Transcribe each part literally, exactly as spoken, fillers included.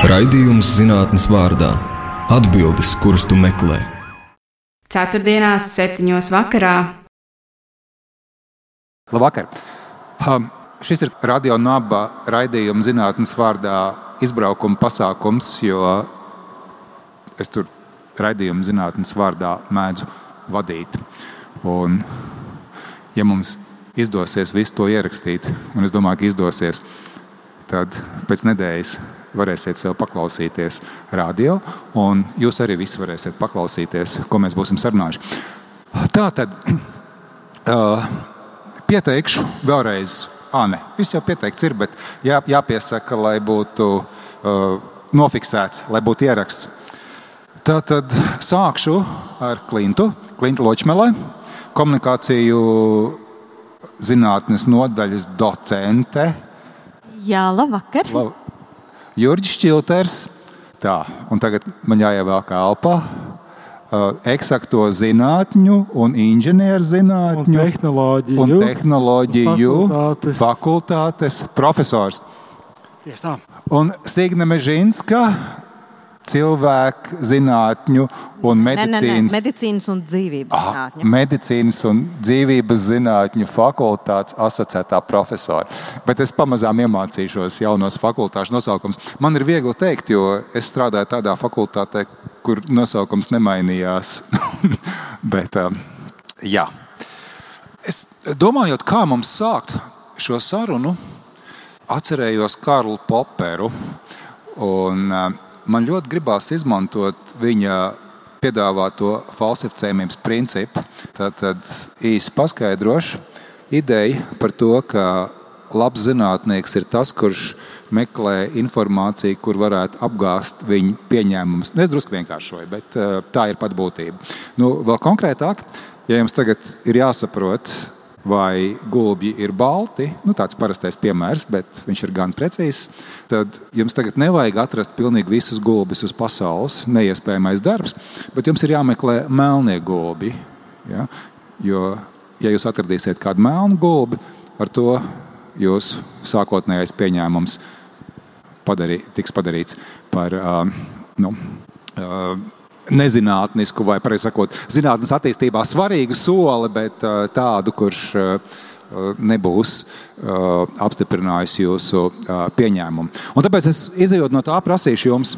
Raidījums zinātnes vārdā. Atbildes, kuras tu meklē. Ceturtdienās, septiņos vakarā. Labvakar! Um, šis ir Radio Naba raidījuma zinātnes vārdā izbraukuma pasākums, jo es tur raidījuma zinātnes vārdā mēdzu vadīt. Un, ja mums izdosies visu to ierakstīt, un es domāju, ka izdosies, tad pēc nedēļas varēsiet sev paklausīties radio, un jūs arī visi varēsiet paklausīties, ko mēs būsim sarunājuši. Tātad uh, pieteikšu vēlreiz, ā, ne, viss jau pieteikts ir, bet jā, jāpiesaka, lai būtu uh, nofiksēts, lai būtu ieraksts. Tātad sākšu ar Klintu, Klintu Ločmelē, komunikāciju zinātnes nodaļas docente. Jā, labvakar. Lab... Jurģis Šķilters, tā, un tagad man jāievelk elpa, uh, eksakto zinātņu un inženieru zinātņu un tehnoloģiju, un tehnoloģiju fakultātes. fakultātes profesors. Tieši tā. Un Signe Mežinska, cilvēku zinātņu un medicīnas... Ne, ne, ne, medicīnas un dzīvības zinātņu. Aha, medicīnas un dzīvības zinātņu fakultātes asociētā profesora. Bet es pamazām iemācīšos jaunos fakultāšu nosaukums. Man ir viegli teikt, jo es strādāju tādā fakultātē, kur nosaukums nemainījās. Bet, jā. Es domājot, kā mums sākt šo sarunu, atcerējos Karlu Poperu un... Man ļoti gribās izmantot viņa piedāvāto falsificējumības principu. Tātad īsi paskaidrošu ideju par to, ka labs zinātnieks ir tas, kurš meklē informāciju, kur varētu apgāst viņa pieņēmumus. Es drusku vienkāršoju, bet tā ir pat būtība. Nu, vēl konkrētāk, ja jums tagad ir jāsaprot, vai gulbji ir balti, nu tāds parastais piemērs, bet viņš ir gan precīzs, tad jums tagad nevajag atrast pilnīgi visus gulbjus uz pasaules, neiespējamais darbs, bet jums ir jāmeklē melnie gulbji. Ja? Jo, ja jūs atradīsiet kādu melnu gulbi, ar to jūs sākotnējais pieņēmums padarī, tiks padarīts par uh, nu, uh, nezinātnisku vai, pareizi sakot, zinātnes attīstībā svarīgu soli, bet uh, tādu, kurš uh, nebūs uh, apstiprinājis jūsu uh, pieņēmumu. Un tāpēc es izejot no tā prasīšu jums,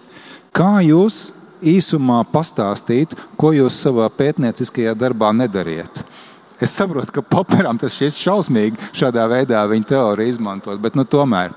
kā jūs īsumā pastāstīt, ko jūs savā pētnieciskajā darbā nedariet. Es saprotu, ka Poperam tas šķiet šausmīgi šādā veidā viņa teoriju izmantot, bet nu tomēr.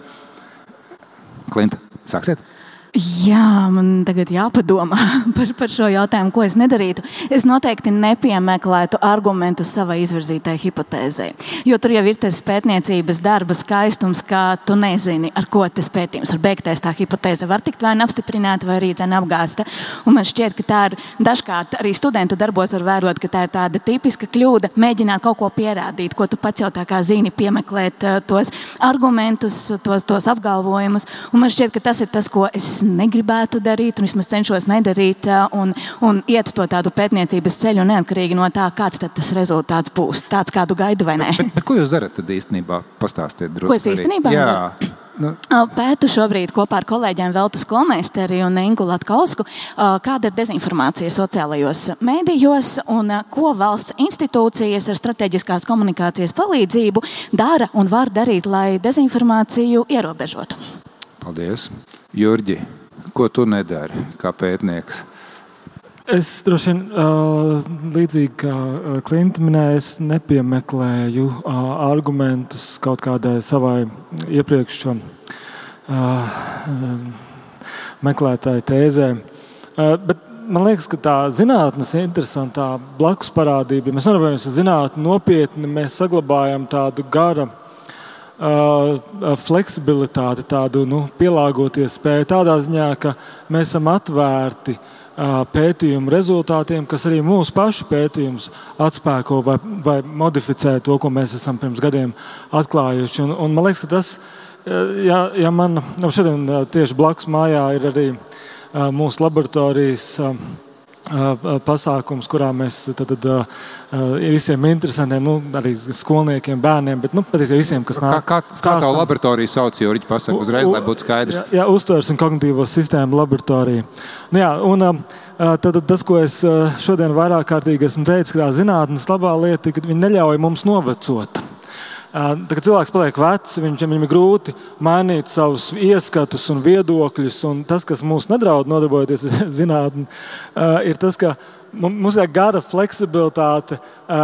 Klinta, sāksiet? Jā, man tagad jāpadomā par, par šo jautājumu, ko es nedarītu. Es noteikti nepiemeklētu argumentu savai izvirzītai hipotēzei, jo tur jau ir tas pētniecības darba skaistums, ka tu nezini, ar ko tas pētījums var beigties. Tā hipotēze var tikt vai apstiprināta, vai arī dzen apgāsta. Un man šķiet, ka tā ir dažkārt arī studentu darbos var vērot, ka tā ir tāda tipiska kļūda, mēģināt kaut ko pierādīt, ko tu pats jau tā kā zini, piemeklēt tos argumentus, tos, tos apgalvojumus. Un man šķiet, ka tas ir tas, ko es negribētu darīt, un vismaz cenšos nedarīt, un, un iet to tādu pētniecības ceļu neatkarīgi no tā, kāds tad tas rezultāts būs. Tāds, kādu gaidu vai nē. Bet, bet ko jūs darat tad īstenībā? Pastāstiet drusku. Ko es īstenībā Jā. daru? Nu. Pētu šobrīd kopā ar kolēģiem Veltu Skolmeisteri un Ingu Latkausku, kāda ir dezinformācija sociālajos mēdījos un ko valsts institūcijas ar strateģiskās komunikācijas palīdzību dara un var darīt, lai dezinformāciju ierobežotu. Paldies. Jurģi, ko tu nedari kā pētnieks? Es droši vien uh, līdzīgi kā Klinta minēja, es nepiemeklēju uh, argumentus kaut kādai savai iepriekš uh, meklētāju tēzē. Uh, bet man liekas, ka tā zinātnes interesantā blakus parādība, ja mēs nodarbojamies ar zinātni nopietni, mēs saglabājam tādu gara Uh, fleksibilitāti, tādu nu, pielāgoties spēju tādā ziņā, ka mēs esam atvērti uh, pētījumu rezultātiem, kas arī mūsu pašu pētījums atspēko vai, vai modificē to, ko mēs esam pirms gadiem atklājuši. Un, un man liekas, ka tas, ja, ja man šodien tieši blakus mājā ir arī uh, mūsu laboratorijas uh, pasākums, kurā mēs tad, tad, visiem interesantiem, nu, arī skolniekiem, bērniem, bet nu, patiesībā visiem, kas nāk. Kā, kā, kā tā laboratorija sauc, Jurģi, pasaka uzreiz, lai būtu skaidrs? Jā, jā, uztveres un kognitīvo sistēmu laboratorija. Nu, jā, un tad, tas, ko es šodien vairāk kārtīgi esmu teicis, ka tā zinātnes labā lieta, ka viņi neļauj mums novecot. Tad, kad cilvēks paliek vecs, viņš, viņam ir grūti mainīt savus ieskatus un viedokļus. Un tas, kas mūs nedraud nodarbojoties ar zinātni, ir tas, ka mums ir gara fleksibilitāte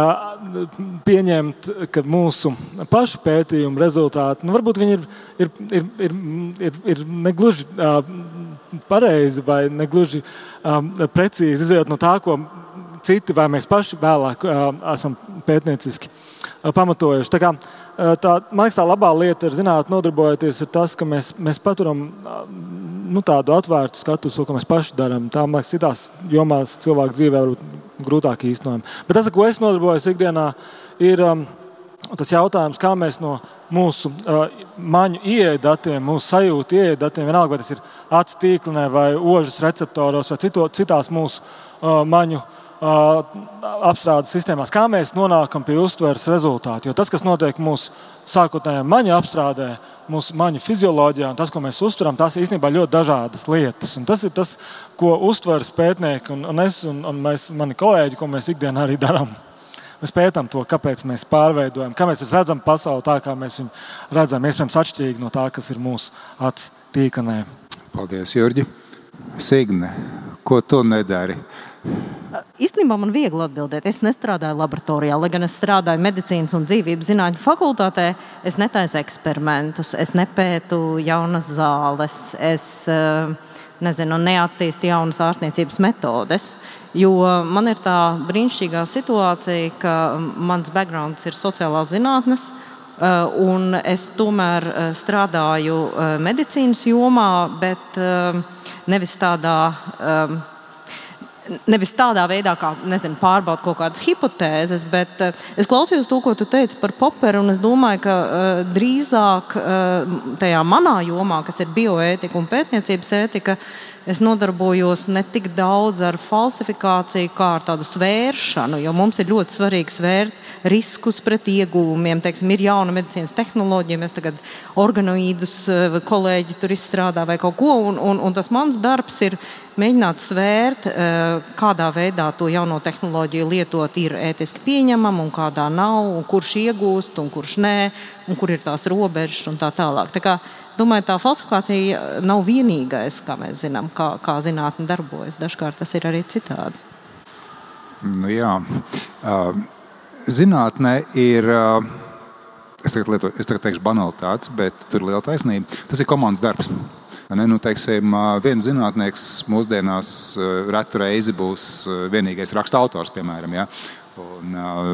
pieņemt, ka mūsu pašu pētījumu rezultāti, nu, varbūt viņi ir, ir, ir, ir, ir, ir negluži pareizi vai negluži precīzi izējot no tā, ko citi vai mēs paši vēlāk esam pētnieciski pamatojuši. Tā kā, tā, man liekas, tā labā lieta ar zinātni nodarbojoties ir tas, ka mēs, mēs paturam nu, tādu atvērtu skatu uz to, ko mēs paši darām. Tā, man liekas, citās jomās cilvēku dzīvē varbūt grūtāk īstenojam. Bet tas, ar ko es nodarbojos ikdienā, ir um, tas jautājums, kā mēs no mūsu uh, maņu ieeja datiem, mūsu sajūtu ieeja datiem, vienalga, vai tas ir acu tīklenē vai ožas receptoros vai cito, citās mūsu uh, maņu apstrādes sistēmās, kā mēs nonākam pie uztveres rezultātu. Jo tas, kas notiek mūsu sākotnējā maņu apstrādē, mūsu maņu fizioloģijā un tas, ko mēs uztveram, tās ir īstenībā ļoti dažādas lietas. Un tas ir tas, ko uztveres pētnieki un, un es un, un mēs, mani kolēģi, ko mēs ikdienā arī darām. Mēs pētām to, kāpēc mēs pārveidojam, kā mēs redzam pasauli tā, kā mēs viņu redzam, iespējams atšķirīgi no tā, kas ir mūsu acu tīklenē. Paldies, Jurģi. Signe, ko tu nedari? Īstenībā man viegli atbildēt. Es nestrādāju laboratorijā, lai gan es strādāju medicīnas un dzīvības zinātņu fakultātē. Es netaisu eksperimentus, es nepētu jaunas zāles, es nezinu, neattīstu jaunas ārstniecības metodes. Jo man ir tā brīnišķīgā situācija, ka mans backgrounds ir sociālās zinātnes, un es tomēr strādāju medicīnas jomā, bet nevis tādā... Nevis tādā veidā, kā nezinu, pārbaud kaut kādas hipotēzes, bet uh, es klausījos to, ko tu teici par Popperu, un es domāju, ka uh, drīzāk uh, tajā manā jomā, kas ir bioētika un pētniecības ētika, es nodarbojos ne tik daudz ar falsifikāciju, kā ar tādu svēršanu, jo mums ir ļoti svarīgi svērt riskus pret ieguvumiem. Teiksim, ir jauna medicīnas tehnoloģija, mēs tagad organoīdus kolēģi tur izstrādā vai kaut ko, un, un, un tas mans darbs ir mēģināt svērt, kādā veidā to jauno tehnoloģiju lietot ir ētiski pieņemama un kādā nav, un kurš iegūst un kurš nē, un kur ir tās robežas un tā tālāk. Tā kā, domāju, tā falsifikācija nav vienīgais, kā mēs zinām, kā, kā zinātne darbojas. Dažkārt tas ir arī citādi. Nu jā. Zinātnē ir, es tagad, lietu, es tagad teikšu banalitātes, bet tur ir liela taisnība. Tas ir komandas darbs. Ne, nu, teiksim, viens zinātnieks mūsdienās retu reizi būs vienīgais raksta autors, piemēram. Ja? Un,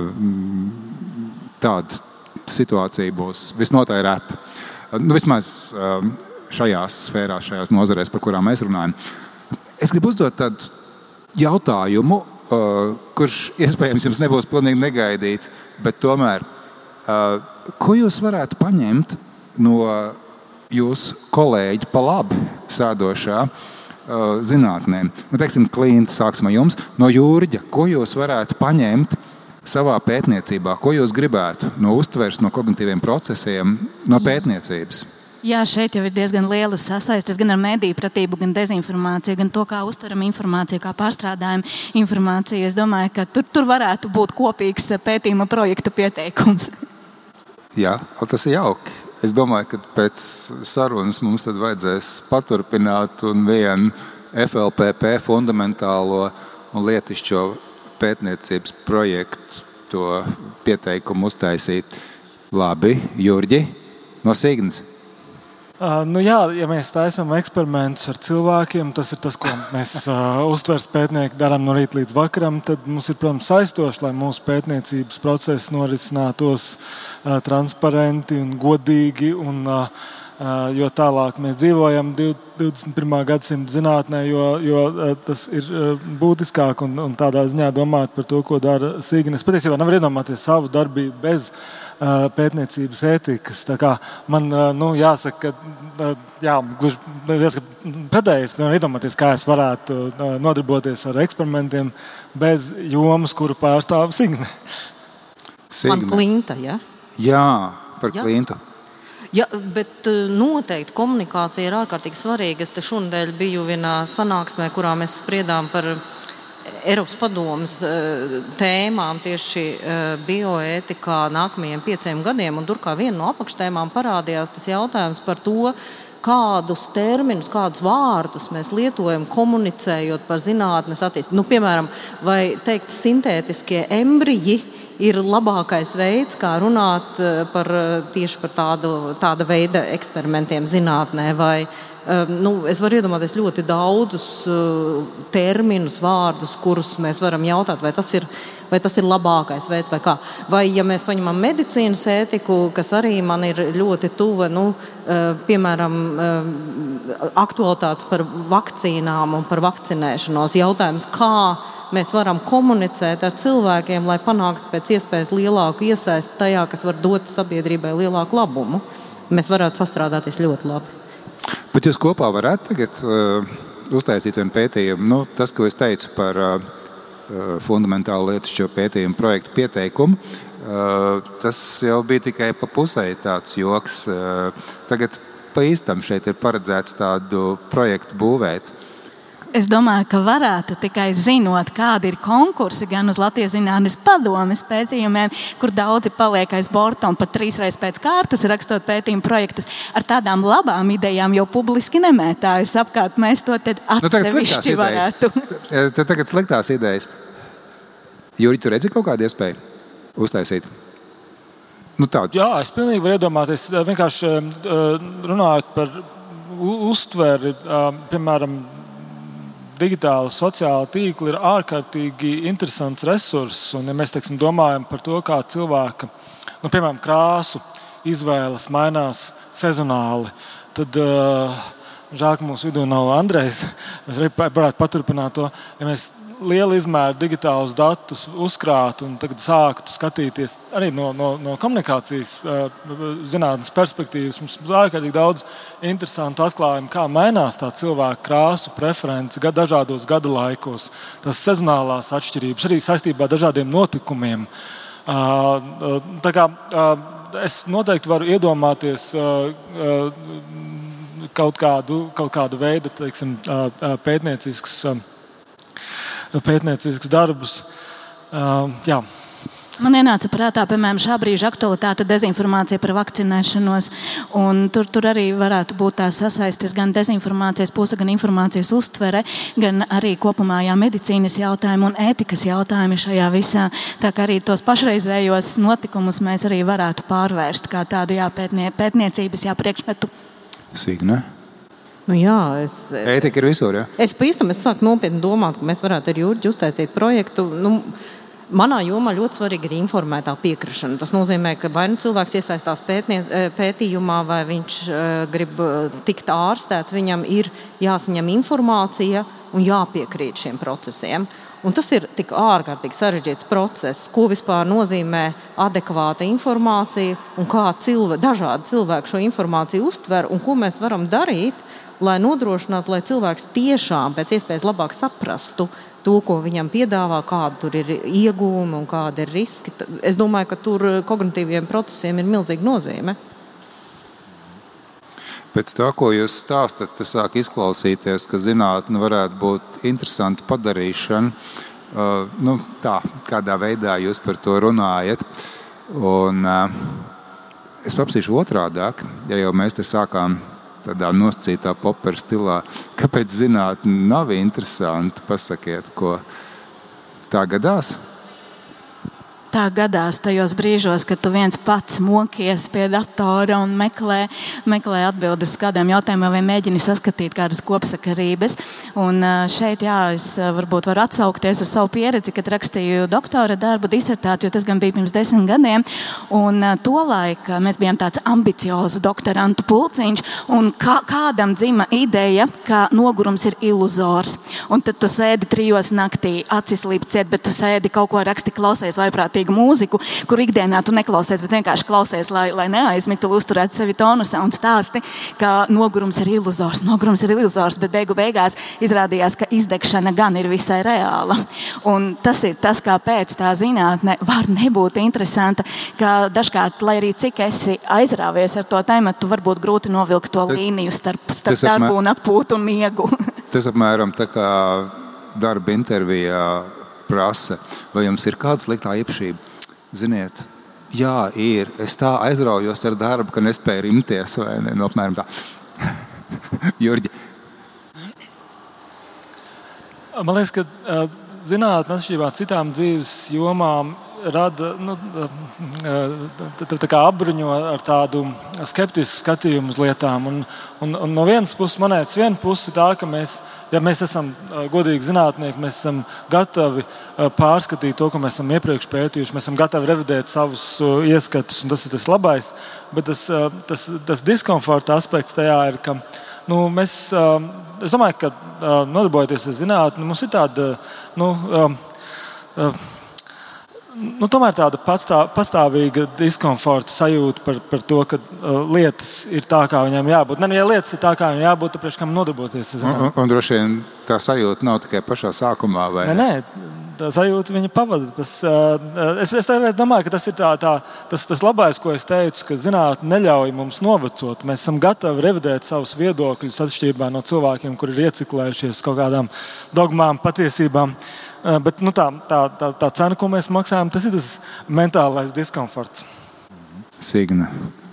tāda situācija būs visnotaļ reta. Nu, vismaz šajās sfērās, šajās nozarēs, par kurām mēs runājam. Es gribu uzdot tādu jautājumu, kurš iespējams jums nebūs pilnīgi negaidīts, bet tomēr, ko jūs varētu paņemt no jūsu kolēģi pa labi sēdošā uh, zinātnē? Nu, teiksim, Klīnta, sāksim ar jums. No Jurģa, ko jūs varētu paņemt savā pētniecībā? Ko jūs gribētu no uztveres, no kognitīviem procesiem, no pētniecības? Jā, šeit jau ir diezgan liela sasaistes gan ar mediju pratību, gan dezinformāciju, gan to, kā uztveram informāciju, kā pārstrādājam informāciju. Es domāju, ka tur, tur varētu būt kopīgs pētījuma projekta pieteikums. Jā, tas ir jauki. Es domāju, ka pēc sarunas mums tad vajadzēs paturpināt un vienu F L P P fundamentālo un lietišķo pētniecības projektu to pieteikumu uztaisīt. Labi, Jurģi, no Signas. Uh, nu jā, ja mēs taisam eksperimentus ar cilvēkiem, tas ir tas, ko mēs uh, uztveres pētnieki darām no rīta līdz vakaram, tad mums ir, protams, saistoši, lai mūsu pētniecības process norisinātos uh, transparenti un godīgi, un, uh, uh, jo tālāk mēs dzīvojam divdesmit pirmā gadsimta zinātnē, jo, jo uh, tas ir uh, būtiskāk un, un tādā ziņā domāt par to, ko dara Signa. Es patiesībā nevaru iedomāties savu darbību bez pētniecības ētikas. Tā kā man nu, jāsaka, ka jā, gluži pretēji es nevaru iedomāties, kā es varētu nodarboties ar eksperimentiem bez jomas, kuru pārstāv Signe. Man Klinta, ja? Jā, par Jā. Klintu. Ja, bet noteikti komunikācija ir ārkārtīgi svarīga. Es te šonadēļ biju vienā sanāksmē, kurā mēs spriedām par Eiropas padomes tēmām tieši bioētikā nākamajiem pieciem gadiem, un tur kā viena no apakštēmām parādījās tas jautājums par to, kādus terminus, kādus vārdus mēs lietojam komunicējot par zinātnes attīstību. Nu, piemēram, vai teikt sintētiskie embriji ir labākais veids, kā runāt par, tieši par tādu, tāda veida eksperimentiem zinātnē, vai Nu, es varu iedomāties ļoti daudzus uh, terminus, vārdus, kurus mēs varam jautāt, vai tas ir, vai tas ir labākais veids vai kā. Vai, ja mēs paņemam medicīnas ētiku, kas arī man ir ļoti tuva, nu, uh, piemēram, uh, aktualitātes par vakcīnām un par vakcinēšanos, jautājums, kā mēs varam komunicēt ar cilvēkiem, lai panāktu pēc iespējas lielāku iesaisti tajā, kas var dot sabiedrībai lielāku labumu. Mēs varētu sastrādāties ļoti labi. Bet jūs kopā varētu tagad uh, uztaisīt vienu pētījumu. Nu, tas, ko es teicu par uh, fundamentālu lietišķo pētījumu projektu pieteikumu, uh, tas jau bija tikai pa pusē tāds joks. Uh, tagad pa īstam šeit ir paredzēts tādu projektu būvēt. Es domāju, ka varētu tikai zinot, kādi ir konkursi gan uz Latvijas zinātnes padomes pētījumiem, kur daudzi paliek aiz borta un pat trīs reizes pēc kārtas rakstot pētījumu projektus. Ar tādām labām idejām jau publiski nemētājas apkārt. Mēs to tad atsevišķi nu, varētu. Tad tagad sliktās idejas. Juri, tu redzi kaut kādu iespēju uztaisīt? Nu, tādu. Jā, es pilnīgi varu iedomāties. Vienkārši runājot par uztveri, piemēram, digitāli sociāli tīkli ir ārkārtīgi interesants resurss. Un, ja mēs teiksim, domājam par to, kā cilvēka, nu, piemēram, krāsu izvēles mainās sezonāli, tad uh, žēl, ka mūsu vidū nav Andrejs. Mēs varētu paturpināt to. Ja mēs lielu izmēru digitālus datus uzkrātu un tagad sāktu skatīties arī no, no, no komunikācijas zinātnes perspektīvas, mums ir ārkārtīgi daudz interesantu atklājumu, kā mainās tā cilvēka krāsu preference dažādos gada laikos, tās sezonālās atšķirības, arī saistībā ar dažādiem notikumiem. Tā kā es noteikti varu iedomāties kaut kādu, kaut kādu veidu, teiksim, pētnieciskus pētnieciskus darbus. Uh, jā. Man ienāca prātā, piemēram, šā brīža aktualitāte dezinformācija par vakcinēšanos. Un tur, tur arī varētu būt tā sasaistes gan dezinformācijas puse, gan informācijas uztvere, gan arī kopumā jā, medicīnas jautājumi un ētikas jautājumi šajā visā. Tā kā arī tos pašreizējos notikumus mēs arī varētu pārvērst kā tādu jā, pētnie, pētniecības jā, priekšmetu. Signe? Nu jā, es, Ētika ir visur, ja? Es pavisam es sāku nopietni domāt, ka mēs varētu ar Jurģi uztaisīt projektu. Nu, manā jomā ļoti svarīgi ir informētā piekrišana. Tas nozīmē, ka vai nu cilvēks iesaistās pētnie, pētījumā, vai viņš uh, grib tikt ārstēts, viņam ir jāsaņem informācija un jāpiekrīt šiem procesiem. Un tas ir tik ārkārtīgi sarežģīts process, ko vispār nozīmē adekvāta informācija un kā cilvē, dažādi cilvēki šo informāciju uztver un ko mēs varam darīt, lai nodrošinātu, lai cilvēks tiešām pēc iespējas labāk saprastu to, ko viņam piedāvā, kāda tur ir iegūme un kāda ir riski. Es domāju, ka tur kognitīviem procesiem ir milzīga nozīme. Pēc tā, ko jūs stāstat, tas sāk izklausīties, ka zinātne varētu būt interesanta padarīšana. Uh, nu, tā, kādā veidā jūs par to runājat. Un uh, es paprasīšu otrādāk, ja jau mēs te sākām tādā nosacītā popera stilā, kāpēc zinātne nav interesanti, pasakiet, ko tā gadās? Tā gadās tajos brīžos, kad tu viens pats mokies pie datora un meklē, meklē atbildes uz kādiem jautājumiem vai mēģini saskatīt kādas kopsakarības. Un šeit, jā, es varbūt varu atsaukties uz savu pieredzi, kad rakstīju doktora darbu disertāciju, tas gan bija pirms desmit gadiem. Un tolaik mēs bijām tāds ambiciozu doktorantu pulciņš, un kā, kādam dzima ideja, ka nogurums ir iluzors. Un tad tu sēdi trijos naktī, acis līp ciet, bet tu sēdi kaut ko raksti, klausies vaiprātīgu mūziku, kur ikdienā tu neklausies, bet vienkārši klausies, lai, lai neaizmigtu, uzturētu sevi tonusā un stāsti, ka nogurums ir iluzors, nogurums ir iluzors, bet beigu beigās izrādījās, ka izdegšana gan ir visai reāla. Un tas ir tas, kāpēc tā zinātne var nebūt interesanta, ka dažkārt, lai arī cik esi aizrāvies ar to tēmatu, tu varbūt grūti novilkt to Tas- līniju starp, starp tas darbu apmēr- un atpūtu un miegu. Tas apmēram tā kā darba intervijā prasa, vai jums ir kāda sliktā īpašība? Ziniet, jā, ir. Es tā aizraujos ar darbu, ka nespēju rimties, vai ne? Nu, apmēram tā. Jurģi. Man liekas, ka uh, zinātne atšķirībā no citām dzīves jomām rada, nu, tā, tā kā apbruņo ar tādu skeptisku skatījumu uz lietām. Un, un, un no vienas puses, monētas viena puse ir tā, ka mēs, ja mēs esam godīgi zinātnieki, mēs esam gatavi pārskatīt to, ko mēs esam iepriekš pētījuši, mēs esam gatavi revidēt savus ieskatus, un tas ir tas labais. Bet tas, tas, tas diskomforta aspekts tajā ir, ka nu, mēs, es domāju, ka nodarbojoties ar zinātni, mums ir tāda, nu, nu, tomēr tāda pastāv, pastāvīga diskomforta sajūta par, par to, ka uh, lietas ir tā, kā viņām jābūt. Ne, ja lietas ir tā, kā viņām jābūt, tad priekš kam nodarboties? Un, un, un droši vien tā sajūta nav tikai pašā sākumā, vai Nē, nē, tā sajūta viņa pavada. Tas, uh, es, es domāju, ka tas ir tā, tā, tas, tas labais, ko es teicu, ka zinātne neļauj mums novecot. Mēs esam gatavi revidēt savus viedokļus atšķirībā no cilvēkiem, kuri ir ieciklējušies kaut kādām dogmām, patiesībām. Bet nu, tā, tā, tā, tā cena, ko mēs maksājam, tas ir tas mentālais diskomforts. Signa.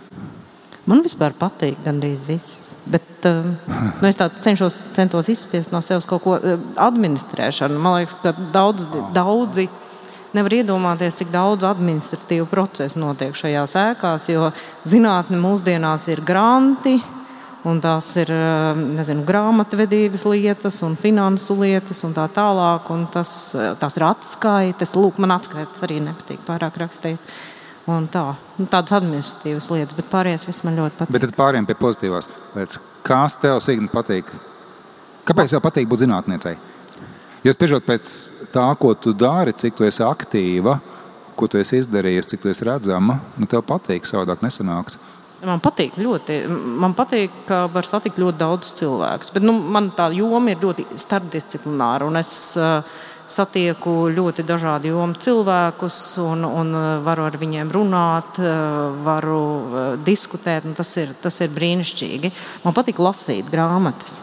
Man vispār patīk gandrīz viss. Bet uh, nu, es tā cenšos, centos izspiest no sevis kaut ko uh, administrēšanu. Man liekas, ka daudz, daudzi nevar iedomāties, cik daudz administratīvu procesu notiek šajās ēkās, jo zinātne mūsdienās ir granti, un tās ir, nezinu, grāmatvedības lietas un finansu lietas un tā tālāk, un tas, tās ir atskaites. Lūk, man atskaites arī nepatīk pārāk rakstīt. Un tā, nu, tādas administratīvas lietas, bet pārējais viss man ļoti patīk. Bet tad pāriem pie pozitīvās lietas. Kas tev, Signa, patīk? Kāpēc tev patīk būt zinātniecei? Jo spriežot pēc tā, ko tu dari, cik tu esi aktīva, ko tu esi izdarījusi, cik tu esi redzama, nu tev patīk, savādāk nesanāktu. Man patīk ļoti. Man patīk, ka var satikt ļoti daudz cilvēkus. Bet nu, man tā joma ir ļoti starpdisciplināra. Un es uh, satieku ļoti dažādu jomu cilvēkus un, un varu ar viņiem runāt, uh, varu uh, diskutēt. Tas ir, tas ir brīnišķīgi. Man patīk lasīt grāmatas.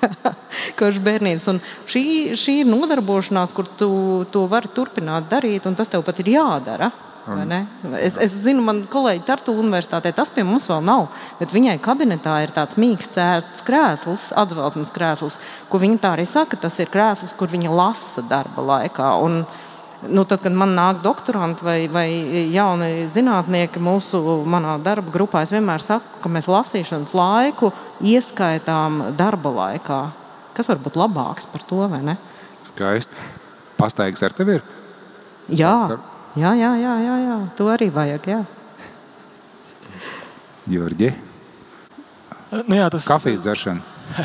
Kopš bērnības. Un šī, šī ir nodarbošanās, kur tu to vari turpināt darīt, un tas tev pat ir jādara. Es, es zinu, man kolēģi Tartu universitātē, tas pie mums vēl nav, bet viņai kabinetā ir tāds mīksts krēsls, atzveltnes krēsls, ko viņa tā arī saka, tas ir krēsls, kur viņa lasa darba laikā. Un, nu, tad, kad man nāk doktoranti vai, vai jauni zinātnieki mūsu manā darba grupā, es vienmēr saku, ka mēs lasīšanas laiku ieskaitām darba laikā. Kas var būt labāks par to, vai ne? Skaisti. Pastaigas ar tevi ir? Jā. Jā, jā, jā, jā, jā. To arī vajag, jā. Jurģi? Nu, jā, tas... Kafijas dzeršana?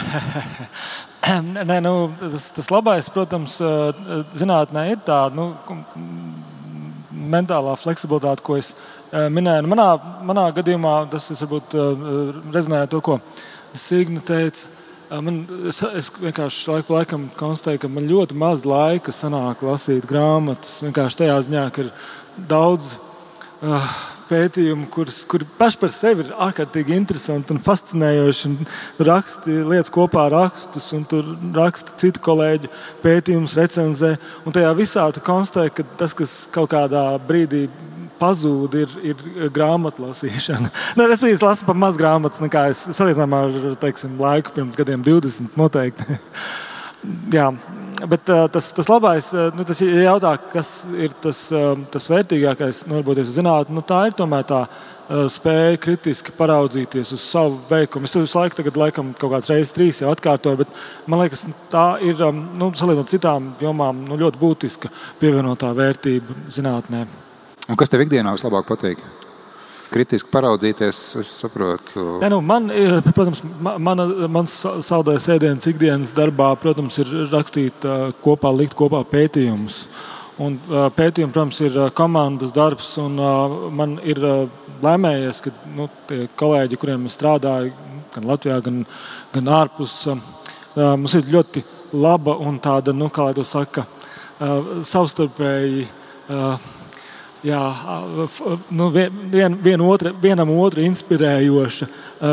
Nē, nu, tas, tas labais, protams, zinātnē ir tā nu, mentālā fleksibilitāte, ko es minēju. Manā, manā gadījumā tas es varbūt rezonēju to, ko Signa teica. Man, es, es vienkārši laiku pa laikam konstatēju, ka man ļoti maz laika sanāk lasīt grāmatas. Vienkārši tajā ziņā, ka ir daudz uh, pētījumu, kuras, kuri paši par sevi ir ārkārtīgi interesanti un fascinējoši. Un raksti lietas kopā rakstus, un tur raksta citu kolēģu pētījumus, recenzē. Un tajā visā tu konstatē, ka tas, kas kaut kādā brīdī pazūd, ir, ir grāmatlasīšana. Nu, es biju lasu par maz grāmatas, nekā es salīdzinām ar, teiksim, laiku pirms gadiem divdesmit noteikti. Jā, bet tas, tas labais, nu, tas jautā, kas ir tas, tas vērtīgākais, nu, varbūt es zinātu, nu, tā ir tomēr tā spēja kritiski paraudzīties uz savu veikumu. Es visu laiku tagad laikam kaut kāds reizes trīs jau atkārtoju, bet man liekas, tā ir, nu, salīdzinot citām jomām, nu, ļoti būtiska pievienotā vērtība zinātnē. Un kas tev ikdienā vislabāk patīk? Kritiski paraudzīties, es saprotu. Ja, nu, man, protams, mana, mans saldais ēdienas ikdienas darbā, protams, ir rakstīt kopā, likt kopā pētījumus. Un pētījumi, protams, ir komandas darbs, un man ir lēmējies, ka nu, tie kolēģi, kuriem es strādāju, gan Latvijā, gan, gan ārpus, mums ir ļoti laba un tāda, nu, kā lai to saka, savstarpēji, jā, nu, vien, vien otra, vienam otru inspirējoša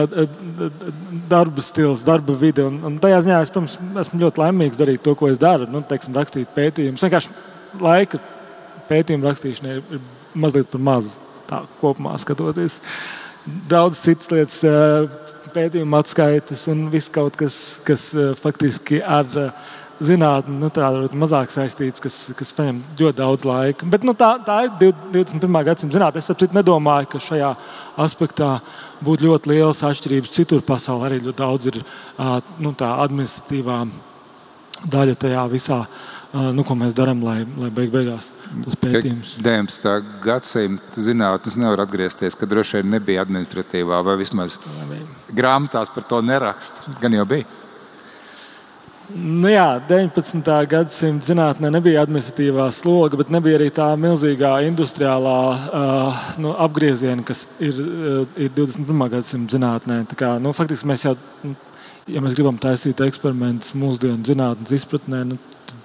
darba stils, darba vide. Un, un tajā ziņā es, protams, esmu ļoti laimīgs darīt to, ko es daru, nu, teiksim, rakstīt pētījumus. Vienkārši laika pētījumu rakstīšanai ir, ir mazliet par maz, tā kopumā skatoties. Daudz citas lietas, pētījumu atskaites un viss kaut kas, kas faktiski ar zinātni, nu, tā mazāk saistīts, kas, kas paņem ļoti daudz laika. Bet nu, tā, tā ir divdesmit pirmā gadsimta zinātne. Es apcīt nedomāju, ka šajā aspektā būtu ļoti lielas atšķirības. Citur pasaulē arī ļoti daudz ir nu, tā administratīvā daļa tajā visā, nu, ko mēs darām, lai, lai beig beigās tos pētījumus. deviņpadsmitā gadsimta zinātnes nevar atgriezties, ka droši vien nebija administratīvā vai vismaz grāmatās par to nerakst. Gan jau bija. Nu jā, deviņpadsmitā gadsimta zinātnē nebija administratīvā sloga, bet nebija arī tā milzīgā industriālā uh, nu, apgrieziena, kas ir, uh, ir divdesmit pirmā gadsimta zinātnē. Tā kā, nu, faktiski mēs jau, ja mēs gribam taisīt eksperimentus mūsdienu zinātnes izpratnē, nu,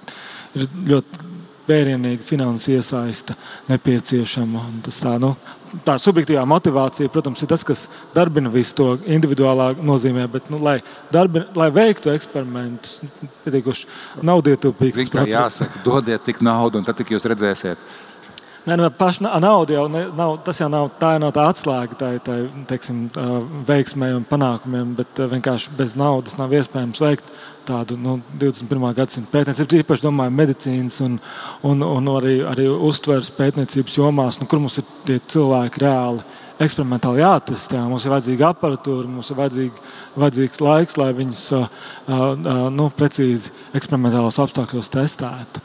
ir ļoti vērienīga finanses iesaista nepieciešama. Un tas tā, nu, tā subjektīvā motivācija, protams, ir tas, kas darbina visu to individuālā nozīmē, bet, nu, lai, darbina, lai veiktu eksperimentus, pietiekoši naudietilpīgs process. Zin, kā jāsaka, dodiet tik naudu, un tad tik jūs redzēsiet. Nē, nu, paša nauda jau ne, nav, tas jau nav, tā nav tā atslēga tai, tai, teiksim, veiksmē un panākumiem, bet vienkārši bez naudas nav iespējams veikt tādu nu, divdesmit pirmā gadsimta pētniecību. Īpaši domāju medicīnas un, un, un arī, arī uztveres pētniecības jomās, nu, kur mums ir tie cilvēki reāli eksperimentāli jātestē. Mums ir vajadzīga aparatūra, mums ir vajadzīga, vajadzīgs laiks, lai viņus uh, uh, nu, precīzi eksperimentālos apstākļos testētu.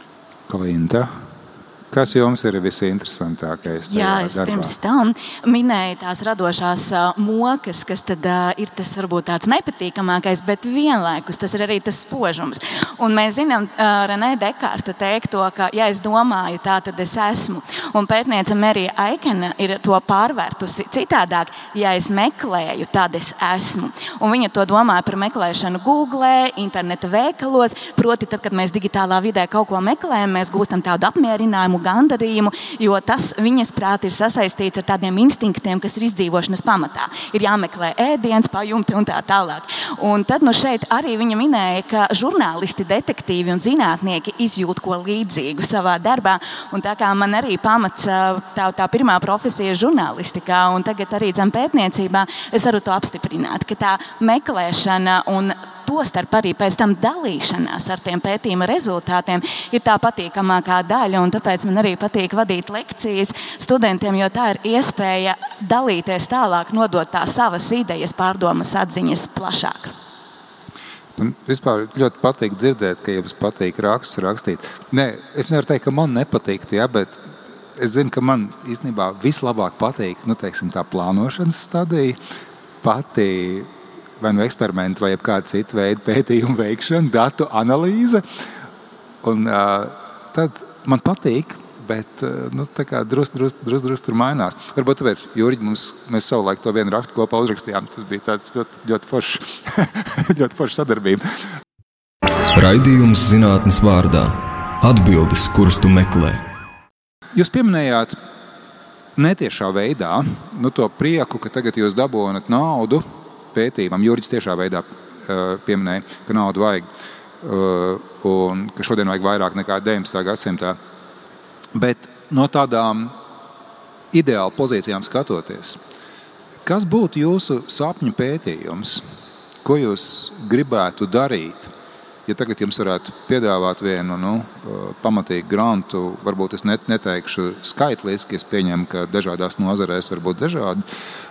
Klinta. Kas jums ir visinteresantākais tajā Jā, es darbā? pirms tam minēju tās radošās uh, mokas, kas tad uh, ir tas varbūt tāds nepatīkamākais, bet vienlaikus tas ir arī tas spožums. Un mēs zinām uh, Renē Dekārta teikto, ka ja es domāju, tā tad es esmu. Un pētniece Merija Aikena ir to pārvērtusi citādāk. Ja es meklēju, tad es esmu. Un viņa to domāja par meklēšanu Google, interneta veikalos. Proti, tad, kad mēs digitālā vidē kaut ko meklējam, mēs gūstam tādu apmierinājumu, gandarījumu, jo tas viņas prāt ir sasaistīts ar tādiem instinktiem, kas ir izdzīvošanas pamatā. Ir jāmeklē ēdiens, pajumti un tā tālāk. Un tad nu šeit arī viņa minēja, ka žurnālisti, detektīvi un zinātnieki izjūt ko līdzīgu savā darbā. Un tā kā man arī pamats tā, tā pirmā profesija žurnālistikā un tagad arī dzem pētniecībā, es varu to apstiprināt, ka tā meklēšana un tostarp arī pēc tam dalīšanās ar tiem pētījuma rezultātiem ir tā patīkamākā daļa, un tāpēc man arī patīk vadīt lekcijas studentiem, jo tā ir iespēja dalīties tālāk, nodot tā savas idejas, pārdomas, atziņas plašāk. Man vispār ļoti patīk dzirdēt, ka jums patīk rakstus rakstīt. Nē, es nevaru teikt, ka man nepatīktu, ja, bet es zinu, ka man īstenībā vislabāk patīk, nu, teiksim, tā plānošanas stadija, patīk vai nu eksperimenti, vai kāda cita veida pētījuma veikšana, datu analīze. Un, uh, tad man patīk, bet uh, nu, tā kā drus, drus, drus, drus tur mainās. Varbūt tāpēc, Jurģi, mums, mēs savulaik to vienu rakstu kopā uzrakstījām. Tas bija tāds ļoti, ļoti foršs, ļoti foršs sadarbība. Raidījums zinātnes vārdā. Atbildes, kuras tu meklē. Jūs pieminējāt netiešā veidā nu, to prieku, ka tagad jūs dabūnat naudu pētījumam. Jurģis tiešā veidā uh, pieminēja, ka naudu vajag uh, un ka šodien vajag vairāk nekā deviņpadsmitā gadsimtā. Bet no tādām ideāli pozīcijām skatoties, kas būtu jūsu sapņu pētījums? Ko jūs gribētu darīt? ja tagad jums varētu piedāvāt vienu nu, pamatīgu grantu, varbūt es net, neteikšu skaitliski, es pieņemu, ka dažādās nozarēs var būt dažādi,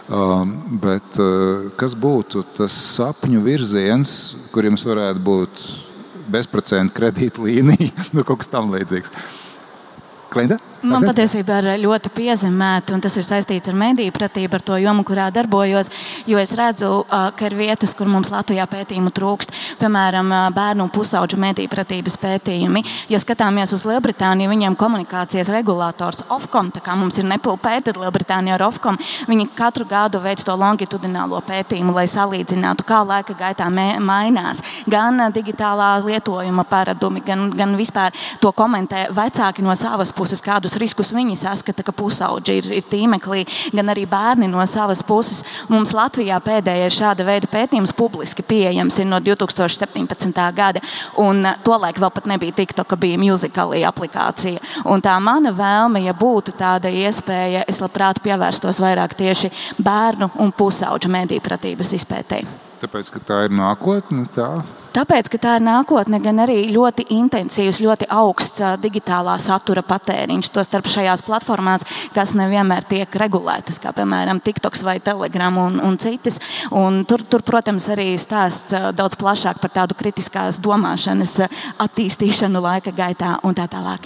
bet kas būtu tas sapņu virziens, kur jums varētu būt bezprocentu kredīta līnija, nu kaut kas tam līdzīgs. Klinda? Man patiesībā ir ļoti piezemēta, un tas ir saistīts ar mediju pratību, ar to jomu, kurā darbojos, jo es redzu, ka ir vietas, kur mums Latvijā pētījumu trūkst. Piemēram, bērnu un pusauģu mediju pratības pētījumi. Ja skatāmies uz Lielbritāniju, viņiem komunikācijas regulators Ofcom, tā kā mums ir nepilpēta, tad Lielbritānija ar Ofcom, viņi katru gadu veic to longitudinālo pētījumu, lai salīdzinātu, kā laika gaitā mainās. Gan digitālā lietojuma paradumi, gan, gan vispār to komentē vecāki no savas puses, kādus riskus viņi saskata, ka pusauģi ir, ir tīmeklī, gan arī bērni no savas puses. Mums Latvijā pēdējais šāda veida pētījums publiski pieejams ir no divi tūkstoši septiņpadsmitā gada, un tolaik vēl pat nebija TikToka, bija Musical.ly aplikācija. Un tā mana vēlme, ja būtu tāda iespēja, es labprāt pievērstos vairāk tieši bērnu un pusauģu mediju pratības izpētēji. Tāpēc, ka tā ir nākotne, tā? Tāpēc, ka tā ir nākotne, gan arī ļoti intensīvs, ļoti augsts digitālā satura patēriņš, to starp šajās platformās, kas nevienmēr tiek regulētas, kā piemēram TikToks vai Telegram un, un citas. Un tur, tur, protams, arī stāsts daudz plašāk par tādu kritiskās domāšanas attīstīšanu laika gaitā un tā tālāk.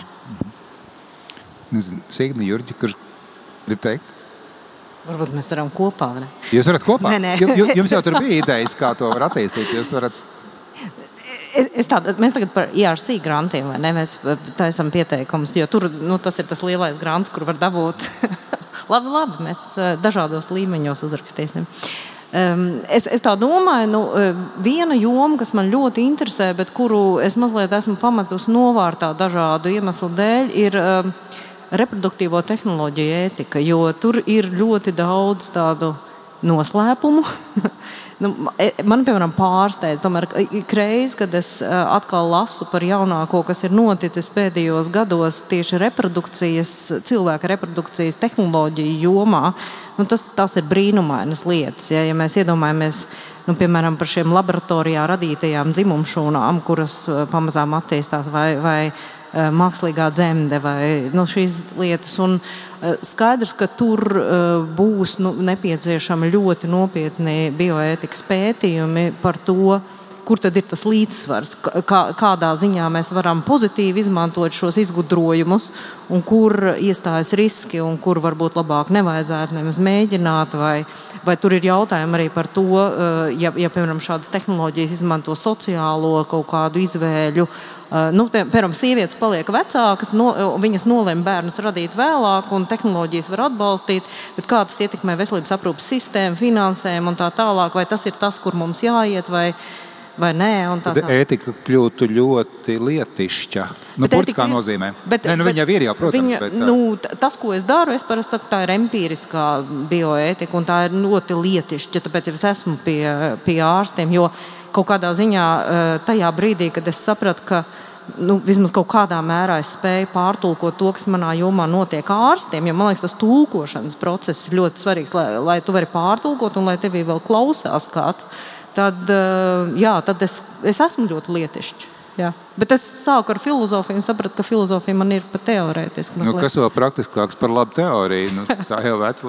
Nezinu, Signi, Jurģi, kurš grib teikt? Varbūt mēs varam kopā, vai ne? Jūs varat kopā? Nē, nē. Jums jau tur bija idejas, kā to var attīstīt. Jūs varat... Es, es tā, mēs tagad par I R C grantiem, vai ne? Mēs taisam pieteikumus, jo tur nu, tas ir tas lielais grants, kur var dabūt. labi, labi, mēs dažādos līmeņos uzrakstīsim. Um, es, es tā domāju, nu, viena joma, kas man ļoti interesē, bet kuru es mazliet esmu pametusi novārtā dažādu iemeslu dēļ, ir... Um, reproduktīvo tehnoloģiju ētika, jo tur ir ļoti daudz tādu noslēpumu. nu, man, piemēram, pārsteidz, tomēr ik reiz, kad es atkal lasu par jaunāko, kas ir noticis pēdējos gados tieši reprodukcijas, cilvēka reprodukcijas tehnoloģiju jomā, nu, tas, tas ir brīnumainas lietas. Ja, ja mēs iedomājamies, nu, piemēram, par šiem laboratorijā radītajām dzimumšūnām, kuras pamazām attīstās vai, vai mākslīgā dzemde vai nu, šīs lietas. Un skaidrs, ka tur būs nu, nepieciešami ļoti nopietni bioētikas pētījumi par to, kur tad ir tas līdzsvars, kā, kādā ziņā mēs varam pozitīvi izmantot šos izgudrojumus un kur iestājas riski un kur varbūt labāk nevajadzētu nemaz mēģināt vai, vai tur ir jautājumi arī par to, ja, ja piemēram šādas tehnoloģijas izmanto sociālo kaut kādu izvēļu. Nu, piemēram, sievietes paliek vecākas, no, viņas nolēma bērnus radīt vēlāk un tehnoloģijas var atbalstīt, bet kā tas ietekmē veselības aprūpas sistēmu, finansējumu un tā tālāk, vai tas ir tas, kur mums jāiet, vai vai nē, un tā tā. Tad ētika kļūtu ļoti lietišķa. Nu, burtiskā nozīmē. Bet, nē, nu, viņa ir jau, protams. Viņa, bet, nu, tas, ko es daru, es parasti saku, tā ir empīriskā bioētika, un tā ir ļoti lietišķa, tāpēc es esmu pie, pie ārstiem, jo kaut kādā ziņā tajā brīdī, kad es sapratu, ka nu, vismaz kaut kādā mērā es spēju pārtulkot to, kas manā jomā notiek ārstiem, jo man liekas, tas tulkošanas process ir ļoti svarīgs, lai, lai tu vari pārtulkot un lai tevī vēl klausās kāds. Tad, jā, tad es, es esmu ļoti lietišķi. Jā. Bet es sāku ar filozofiju un sapratu, ka filozofija man ir pat teorētiski. Nu, kas vēl praktiskāks par labu teoriju? Nu, tā jau veca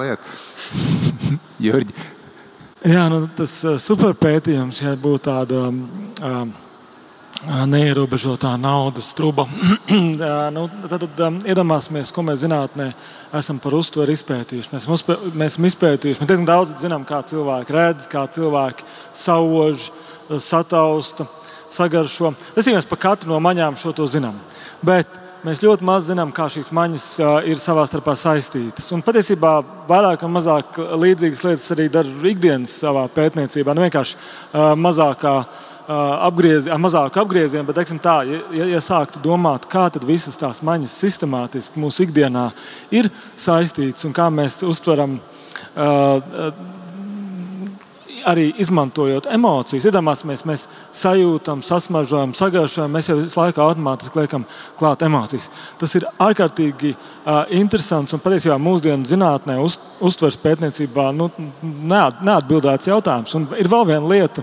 lieta. Jurģi. Jā, nu, tas superpētījums, ja būtu tāda um, neierobežotā naudas truba, nu, tad, tad um, iedomāsimies, ko mēs zinātnē esam par uztveri izpētījuši. Mēs, uzpē, mēs esam izpētījuši, mēs diezgan daudz zinām, kā cilvēki redz, kā cilvēki sauž, satausta, sagaršo. Es tikai par katru no maņām šo to zinām. Bet mēs ļoti maz zinām, kā šīs maņas ir savā starpā saistītas. Un patiesībā vairāk un mazāk līdzīgas lietas arī dara ikdienas savā pētniecībā. Nu, vienkārši mazākā apgriezienā, mazāk apgriezienā, bet teiksim tā, ja, ja sāktu domāt, kā tad visas tās maņas sistemātiski mūsu ikdienā ir saistītas un kā mēs uztveram uh, arī izmantojot emocijas. Iedomāsimies, mēs sajūtam, sasmaržojam, sagaršojam, mēs jau visu laiku automātiski liekam klāt emocijas. Tas ir ārkārtīgi uh, interesants un patiesībā mūsdienu zinātnē uz, uztveres pētniecībā nu, neat, neatbildēts jautājums. Un ir vēl viena lieta,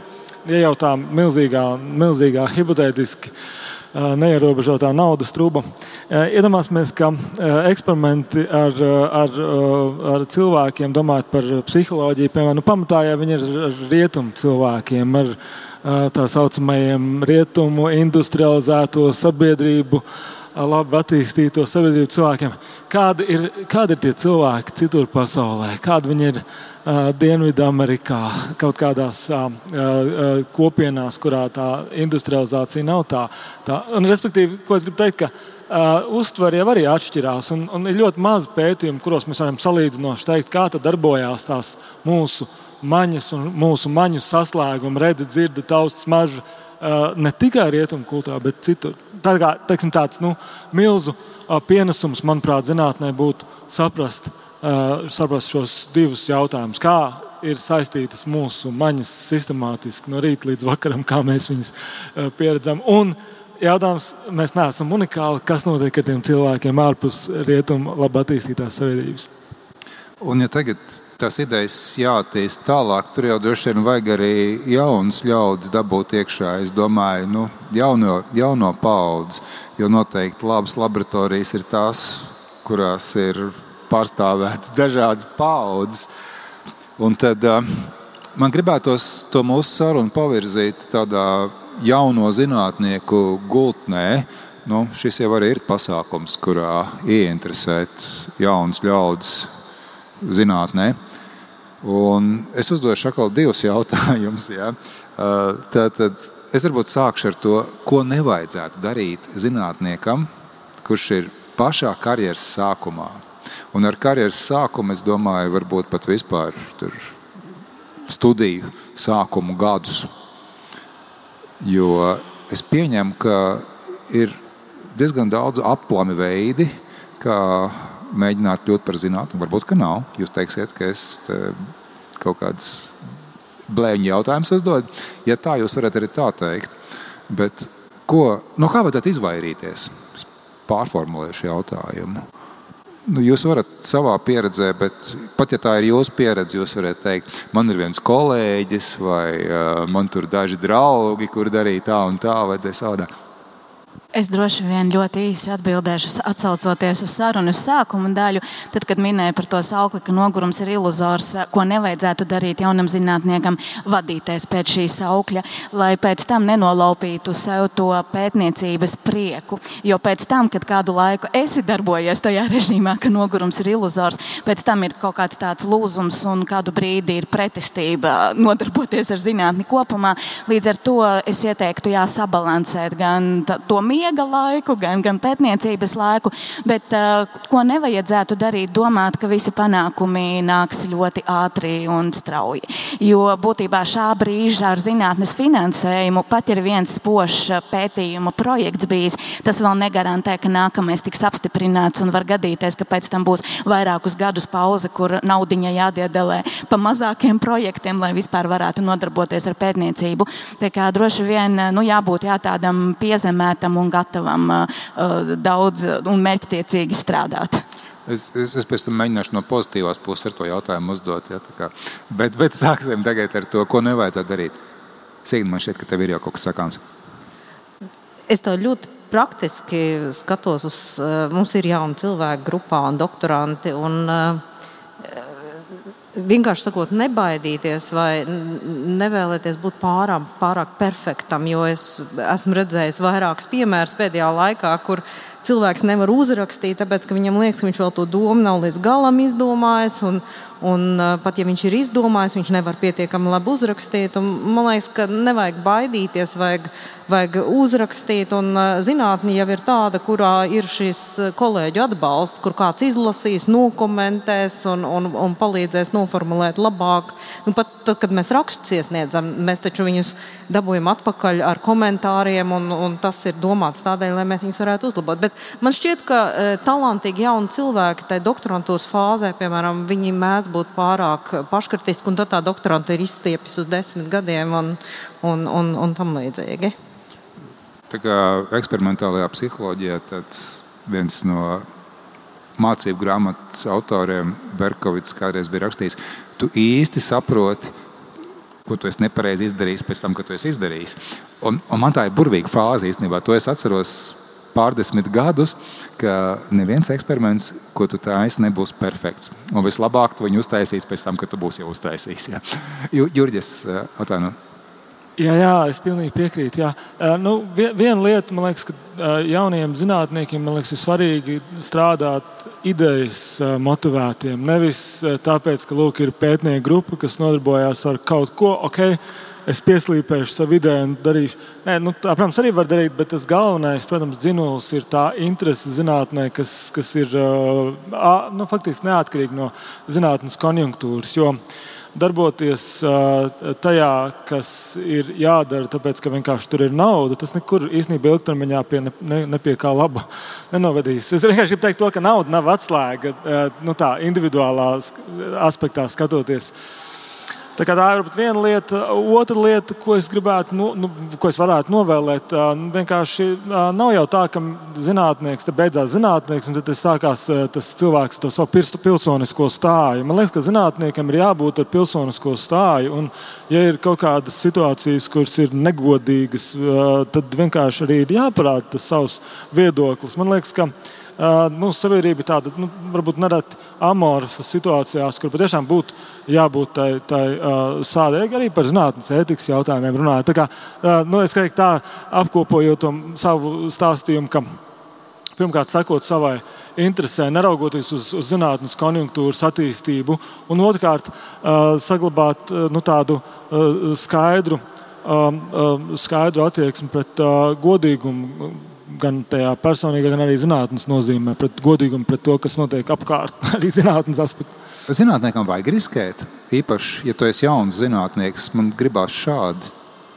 ja jau tā milzīgā, milzīgā hipotētiski neierobežotā naudas trūba. Iedomāsimies, ka eksperimenti ar, ar, ar cilvēkiem, domājot par psiholoģiju, piemēram, nu, pamatā jau viņi ir ar rietumu cilvēkiem, ar tā saucamajiem rietumu industrializēto sabiedrību, labi attīstīto sabiedrību cilvēkiem. Kādi ir, kādi ir tie cilvēki citur pasaulē? Kādi viņi ir uh, Dienvidamerikā, kaut kādās uh, uh, kopienās, kurā tā industrializācija nav tā? tā. Un, respektīvi, ko es gribu teikt, ka uh, uztvere jau arī atšķirās. Un, un ir ļoti maz pētījumu, kuros mēs varam salīdzinoši teikt, kā tad darbojās tās mūsu maņas un mūsu maņu saslēgumi, redzi, dzirdi, tausts, smarža, uh, ne tikai rietumu kultūrā, bet citur. Tā kā, teiksim, tāds nu, milzu uh, pienesums, manuprāt, zinātnē būtu saprast, uh, saprast šos divus jautājumus. Kā ir saistītas mūsu maņas sistemātiski no rīta līdz vakaram, kā mēs viņas uh, pieredzam. Un jautājums, mēs neesam unikāli, kas notiek ar tiem cilvēkiem ārpus rietumu labi attīstītās sabiedrības. Un ja tagad tās idejas jāattīst tālāk, tur jau droši vien vajag arī jaunas ļaudis dabūt iekšā. Es domāju, nu, jauno, jauno paudzi, jo noteikti labas laboratorijas ir tās, kurās ir pārstāvēts dažādas paudzes. Un tad uh, man gribētos to mūsu sarunu pavirzīt tādā jauno zinātnieku gultnē. Nu, šis jau arī ir pasākums, kurā ieinteresēt jaunas ļaudis zinātnē. Un es uzdošu atkal divus jautājumus. Ja? Tātad es varbūt sākšu ar to, ko nevajadzētu darīt zinātniekam, kurš ir pašā karjeras sākumā. Un ar karjeras sākumu, es domāju, varbūt pat vispār tur studiju sākumu gadus. Jo es pieņemu, ka ir diezgan daudz aplami veidi, kā mēģināt kļūt par zinātni. Varbūt, ka nav. Jūs teiksiet, ka es kaut kāds blēņu jautājums uzdod. Ja tā, jūs varat arī tā teikt. Bet ko, no kā vajadzētu izvairīties? Es pārformulēšu jautājumu. Nu, jūs varat savā pieredzē, bet pat ja tā ir jūsu pieredze, jūs varat teikt, man ir viens kolēģis vai uh, man tur daži draugi, kur darīja tā un tā, vajadzēja savādāk. Es droši vien ļoti īsi atbildēšu, atsaucoties uz sarunas sākuma daļu, tad, kad minēju par to saukli, ka nogurums ir iluzors, ko nevajadzētu darīt jaunam zinātniekam, vadīties pēc šī saukļa, lai pēc tam nenolaupītu sev to pētniecības prieku. Jo pēc tam, kad kādu laiku esi darbojies tajā režīmā, ka nogurums ir iluzors, pēc tam ir kaut kāds tāds lūzums un kādu brīdi ir pretestība nodarboties ar zinātni kopumā. Līdz ar to es ieteiktu jāsabalansēt gan to mīlu, miega laiku, gan, gan pētniecības laiku, bet uh, ko nevajadzētu darīt, domāt, ka visi panākumi nāks ļoti ātri un strauji. Jo būtībā šā brīža ar zinātnes finansējumu pat ir viens spožs pētījuma projekts bijis. Tas vēl negarantē, ka nākamais tiks apstiprināts un var gadīties, ka pēc tam būs vairākus gadus pauze, kur naudiņa jādiedelē pa mazākiem projektiem, lai vispār varētu nodarboties ar pētniecību. Tā kā droši vien nu, jābūt jā, tādam piezemētam un gatavam uh, daudz un mērķtiecīgi strādāt. Es, es, es pēc tam mēģināšu no pozitīvās puses ar to jautājumu uzdot. Ja, kā, bet, bet sāksim tagad ar to, ko nevajadzētu darīt. Signa, man šķiet, ka tev ir jau kaut kas sakāms. Es to ļoti praktiski skatos uz, mums ir jauni cilvēki grupā un doktoranti, un vienkārši sakot, nebaidīties vai nevēlēties būt pārāk, pārāk perfektam, jo es esmu redzējis vairākus piemērus pēdējā laikā, kur cilvēks nevar uzrakstīt, tāpēc, ka viņam liekas, ka viņš vēl to domu nav līdz galam izdomājis, un, un pat ja viņš ir izdomājis, viņš nevar pietiekami labi uzrakstīt, un man liekas, ka nevajag baidīties, vajag, vajag uzrakstīt, un zinātne jau ir tāda, kurā ir šis kolēģu atbalsts, kur kāds izlasīs, nokomentēs un, un, un palīdzēs noformulēt labāk. Nu, pat tad, kad mēs rakstus iesniedzam, mēs taču viņus dabūjam atpakaļ ar komentāriem, un, un tas ir domāts tādēļ, lai mēs viņus varētu uzlabot. Bet man šķiet, ka e, talantīgi jauni cilvēki tai doktorantūras fāzē, piemēram, viņi mēdz būt pārāk paškritiski, un tad tā doktoranta ir izstiepis uz desmit gadiem un, un, un, un tam līdzīgi. Tā kā eksperimentālajā psiholoģijā tāds viens no mācību grāmatas autoriem, Berkovits, kādreiz bija rakstījis, tu īsti saproti, ko tu esi nepareizi izdarījis pēc tam, kad tu esi izdarījis. Un, un man tā ir burvīga frāze īstenībā. To es atceros pārdesmit gadus, ka neviens eksperiments, ko tu taisi, nebūs perfekts. Un vislabāk tu viņu uztaisīs pēc tam, kad tu būsi jau uztaisījis. Ja. Jurģis, atvaino. Jā, jā, es pilnīgi piekrītu. Jā. Nu, viena lieta, man liekas, ka jauniem zinātniekiem, man liekas, ir svarīgi strādāt idejas motivētiem. Nevis tāpēc, ka, lūk, ir pētnieku grupa, kas nodarbojās ar kaut ko, ok, es pieslīpēšu savu ideju un darīšu. Nē, nu, tā, protams, arī var darīt, bet tas galvenais, protams, dzinulis ir tā interese zinātnē, kas, kas ir nu, faktiski neatkarīgi no zinātnes konjunktūras. Jo darboties tajā, kas ir jādara, tāpēc, ka vienkārši tur ir nauda, tas nekur īstenībā ilgtermiņā pie, ne, ne pie kā laba nenovedīs. Es vienkārši gribu teikt to, ka nauda nav atslēga, nu tā, individuālā aspektā skatoties. Tā, tā ir viena lieta. Otra lieta, ko es gribētu, nu, nu, ko es varētu novēlēt, nu, vienkārši nav jau tā, ka zinātnieks, te beidzās zinātnieks, un tad sākās tas cilvēks to savu pilsonisko stāju. Man liekas, ka zinātniekam ir jābūt ar pilsonisko stāju, un ja ir kaut kādas situācijas, kuras ir negodīgas, tad vienkārši arī ir jāparāda tas savs viedoklis. Man liekas, ka mūsu sabiedrība ir tāda, nu, varbūt nereti amorfa situācijās, kur patiešām būtu jābūt tai, tai uh, sādēji arī par zinātnes ētikas jautājumiem runājot. Tā kā, uh, nu, es teiktu tā, apkopojot to savu stāstījumu, ka pirmkārt sakot savai interesē, neraugoties uz, uz zinātnes konjunktūras attīstību, un otrkārt uh, saglabāt uh, nu, tādu uh, skaidru, um, uh, skaidru attieksmi pret uh, godīgumu, gan tajā personīgā, gan arī zinātnes nozīmē, pret godīgumu, pret to, kas notiek apkārt, arī zinātnes aspektu. Zinātniekam vajag riskēt. Īpaši, ja tu esi jauns zinātnieks, man gribās šādi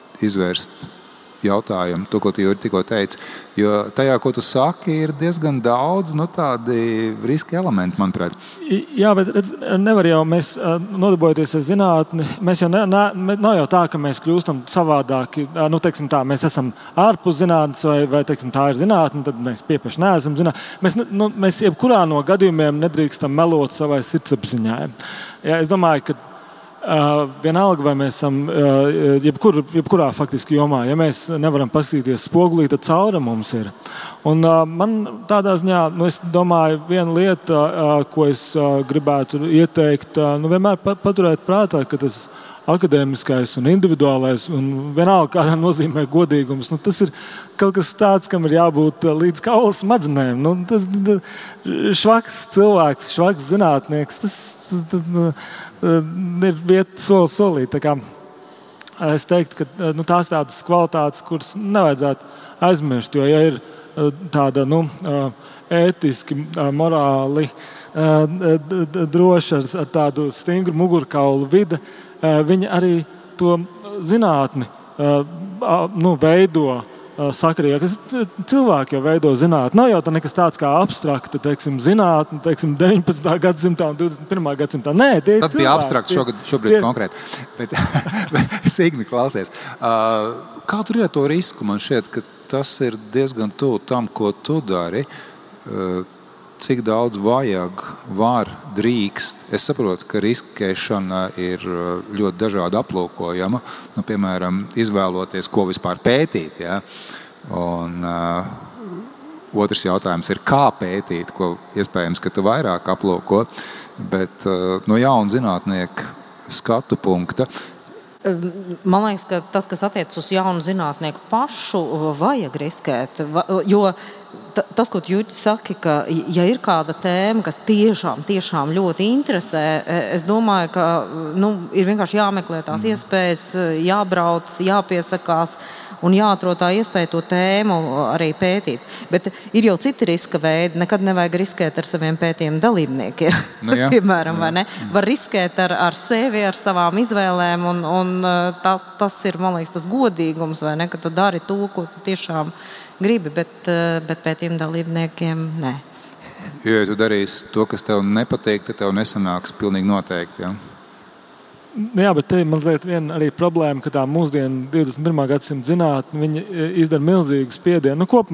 izvērst jautājumu, to, ko tu Juri tikko teici. Jo tajā, ko tu saki, ir diezgan daudz nu, tādi riski elementi, manuprāt. Jā, bet redz, nevar jau mēs nodarbojoties ar zinātni. Mēs jau ne, ne, nav jau tā, ka mēs kļūstam savādāki. Nu, teiksim tā, mēs esam ārpus zinātnes vai, vai teiksim, tā ir zinātne, tad mēs piepaši neesam zinātne. Mēs, nu, mēs jebkurā no gadījumiem nedrīkstam melot savai sirdsapziņai. Jā, es domāju, ka Uh, vienalga, vai mēs esam uh, jebkur, jebkurā faktiski jomā. Ja mēs nevaram paskatīties spogulī, tad cauri mums ir. Un uh, man tādā ziņā, nu, es domāju, viena lieta, uh, ko es uh, gribētu ieteikt, uh, nu, vienmēr paturēt prātā, ka tas akadēmiskais un individuālais un vienalga kādā nozīmē godīgums, nu, tas ir kaut kas tāds, kam ir jābūt līdz kaula smadzenēm. Nu, tas švaks cilvēks, švaks zinātnieks, tas, tas, tas ir vieta soli solī. Tā kā es teiktu, ka nu, tās tādas kvalitātes, kuras nevajadzētu aizmirst, jo ja ir tāda nu, ētiski, morāli droša ar tādu stingru mugurkaulu vide, viņi arī to zinātni nu, veido sakarīgāk. Cilvēki jau veido zinātni. Nav jau tā nekas tāds kā abstrakta, teiksim, zinātne, teiksim, deviņpadsmitā gadsimtā un divdesmit pirmā gadsimtā. Nē, tie ir cilvēki. Tas bija abstrakts šogad, šobrīd tie... konkrēti. Bet, Signi, klausies. Uh, kā tur ir to risku? Man šķiet, ka tas ir diezgan tuvu tam, ko tu dari. Uh, cik daudz vajag, var, drīkst. Es saprotu, ka riskēšana ir ļoti dažādi aplūkojama. Nu, piemēram, izvēloties, ko vispār pētīt. Ja? Un uh, otrs jautājums ir, kā pētīt, ko iespējams, ka tu vairāk aplūko. Bet uh, no jauna zinātnieka skatu punkta. Man liekas, ka tas, kas attiecas uz jaunu zinātnieku pašu, vajag riskēt. Jo tas, ko Juķis saka, ka ja ir kāda tēma, kas tiešām, tiešām ļoti interesē, es domāju, ka nu, ir vienkārši jāmeklē tās mm. iespējas, jābrauc, jāpiesakās un jāatrod tā iespēja to tēmu arī pētīt. Bet ir jau citi riska veidi. Nekad nevajag riskēt ar saviem pētījumu dalībniekiem. Nu, jā. Piemēram, vai ne? Var riskēt ar, ar sevi, ar savām izvēlēm, un, un tā, tas ir, man liekas, tas godīgums, vai ne? Ka tu dari to, ko tu tiešām gribi, bet, bet pētījumu dalībniekiem nē. Jo, ja tu darīsi to, kas tev nepatīk, tad tev nesanāks pilnīgi noteikti. Ja? Jā, bet te man liekas viena arī problēma, ka tā mūsdienu divdesmit pirmā gadsimta zinātne, viņi izdara milzīgu spiedienu. Nu, kopumā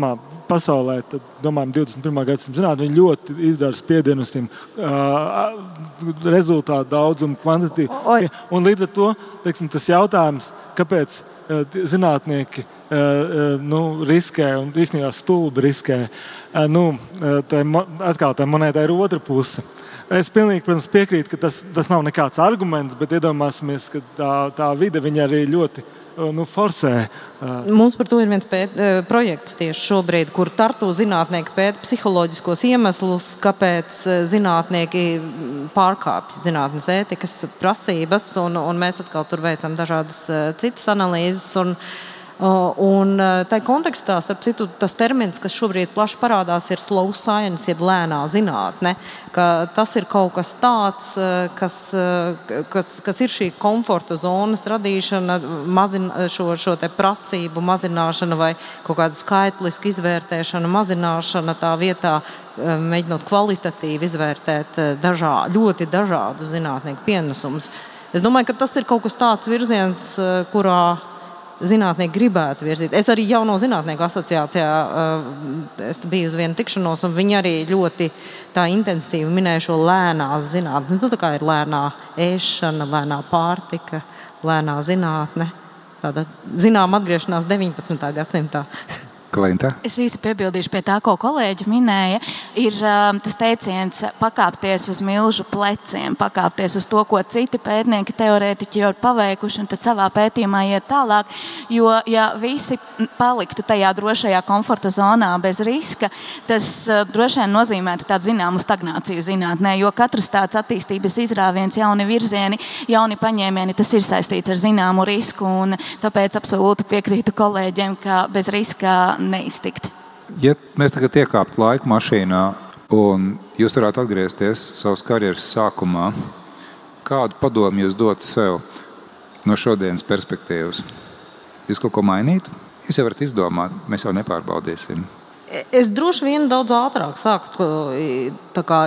pasaulē, tad, domājam, divdesmit pirmā gadsimta zinātne, viņi ļoti izdara spiedienu uz tiem uh, rezultātu daudzumu, kvantitīvu. Un līdz ar to, teiksim, tas jautājums, kāpēc uh, zinātnieki uh, nu, riskē un īstenībā stulbi riskē, uh, nu, tā, atkal tā monētā ir otra puse. Es pilnīgi, protams, piekrītu, ka tas, tas nav nekāds arguments, bet iedomāsimies, ka tā, tā vide viņa arī ļoti nu, forsē. Mums par to ir viens pēt, projekts tieši šobrīd, kur Tartu zinātnieki pēta psiholoģiskos iemeslus, kāpēc zinātnieki pārkāpj zinātnes ētikas prasības, un, un mēs atkal tur veicam dažādas citas analīzes. Un, Un tai kontekstā, starp citu, tas termins, kas šobrīd plaši parādās, ir slow science, jeb lēnā zinātne, ka tas ir kaut kas tāds, kas, kas, kas ir šī komforta zonas radīšana, mazin, šo, šo te prasību mazināšana vai kaut kādu skaitlisku izvērtēšanu mazināšana tā vietā, mēģinot kvalitatīvi izvērtēt dažā, ļoti dažādu zinātnieku pienesumus. Es domāju, ka tas ir kaut kas tāds virziens, kurā zinātnieki gribētu virzīt. Es arī jauno zinātnieku asociācijā es biju uz vienu tikšanos, un viņi arī ļoti tā intensīvi minēja šo lēnās zinātnes. Nu, tā kā ir lēnā ēšana, lēnā pārtika, lēnā zinātne. Tāda zinām atgriešanās deviņpadsmitā gadsimtā. Klinta. Es īsi piebildīšu pie tā, ko kolēģi minēja. Ir um, tas teiciens pakāpties uz milžu pleciem, pakāpties uz to, ko citi pētnieki, teorētiķi jau ir paveikuši, un tad savā pētījumā iet tālāk. Jo, ja visi paliktu tajā drošajā komforta zonā bez riska, tas uh, droši vien nozīmētu tādu zināmu stagnāciju zinātnē, jo katrs tāds attīstības izrāviens, jauni virzieni, jauni paņēmieni, tas ir saistīts ar zināmu risku, un tāpēc absolūti piekrītu kolēģiem, ka bez riska neiztikt. Ja mēs tagad iekāptu laika mašīnā un jūs varētu atgriezties savas karjeras sākumā, kādu padomu jūs dotu sev no šodienas perspektīvas? Jūs kaut ko mainītu? Jūs jau varat izdomāt, mēs jau nepārbaudīsim. Es droši vien daudz ātrāk sāktu tā kā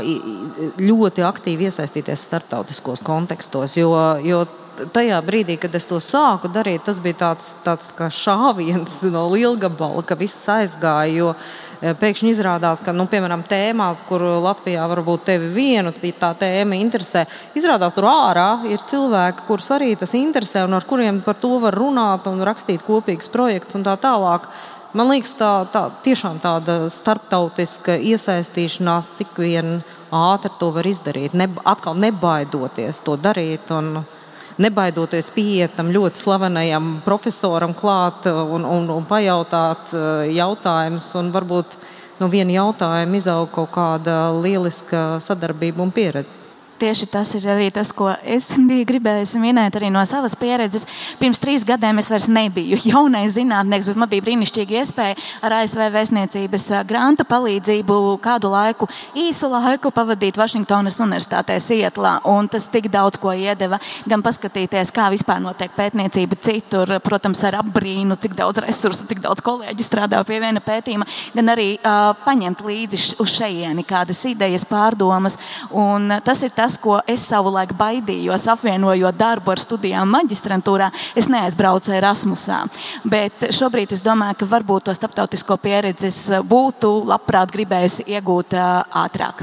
ļoti aktīvi iesaistīties starptautiskos kontekstos, jo, jo tajā brīdī, kad es to sāku darīt, tas bija tāds, tāds kā šāviens no lielgabala, ka viss aizgāja, jo pēkšņi izrādās, ka, nu, piemēram, tēmās, kur Latvijā varbūt tevi vienu tā tēma interesē, izrādās tur ārā ir cilvēki, kurus arī tas interesē un ar kuriem par to var runāt un rakstīt kopīgus projektus un tā tālāk. Man liekas, tā, tā tiešām tāda starptautiska iesaistīšanās, cik vien ātri to var izdarīt, ne, atkal nebaidoties to darīt un nebaidoties pieiet tam ļoti slavenajam profesoram klāt un, un, un pajautāt jautājumus, un varbūt no viena jautājuma izaug kaut kāda lieliska sadarbība un pieredze. Tieši tas ir arī tas, ko es biju gribējusi minēt arī no savas pieredzes. Pirms trīs gadiem es vairs nebiju jaunais zinātnieks, bet man bija brīnišķīga iespēja ar A S V vēstniecības granta palīdzību kādu laiku, īsu laiku pavadīt Vašingtonas universitātē Sietlā. Un tas tik daudz ko iedeva, gan paskatīties, kā vispār notiek pētniecība citur, protams, ar apbrīnu, cik daudz resursu, cik daudz kolēģi strādā pie viena pētījuma, gan arī uh, paņemt līdzi uz šejieni kādas idejas, pārdomas. Un tas ir tas, Tas, ko es savulaik baidījos, apvienojot darbu ar studijām maģistrantūrā, es neaizbraucu Erasmusā. Bet šobrīd es domāju, ka varbūt to starptautisko pieredzes būtu labprāt gribējusi iegūt ātrāk.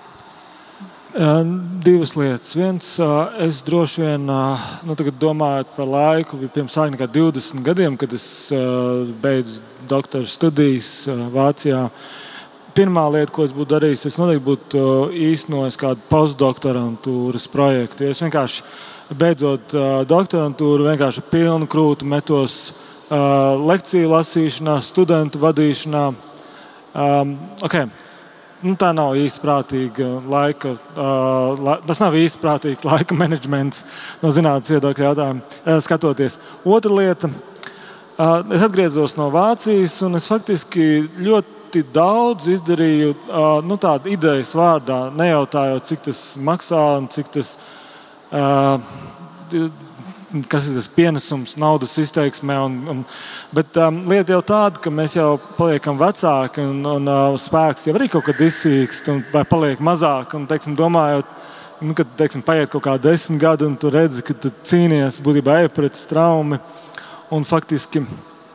Divas lietas. Viens, es droši vien, nu, tagad domājot par laiku, pirms sāk nekā divdesmit gadiem, kad es beidzu doktora studijas Vācijā. Pirmā lieta, ko es būtu darījis, es noteikti būtu īstenojis kādu postdoktorantūras projektu. Es vienkārši, beidzot doktorantūru, vienkārši pilnu krūtu metos uh, lekciju lasīšanā, studentu vadīšanā. Um, okay. Nu, tā nav īsti prātīga laika, uh, la, tas nav īsti prātīgs laika menedžments no zinātnes viedokļa jautājuma uh, skatoties. Otra lieta, uh, es atgriezos no Vācijas un es faktiski ļoti daudz izdarīju nu, tādu idejas vārdā, nejautājot, cik tas maksā un cik tas, kas ir tas pienesums naudas izteiksmē. Un, un, bet um, lieta jau tāda, ka mēs jau paliekam vecāki un, un uh, spēks jau arī kaut kad izsīkst un, vai paliek mazāk. Un, teiksim, domājot, nu, kad teiksim, paiet kaut kā desmit gadi un tu redzi, ka tu cīnies būtībā ej pret straumi un faktiski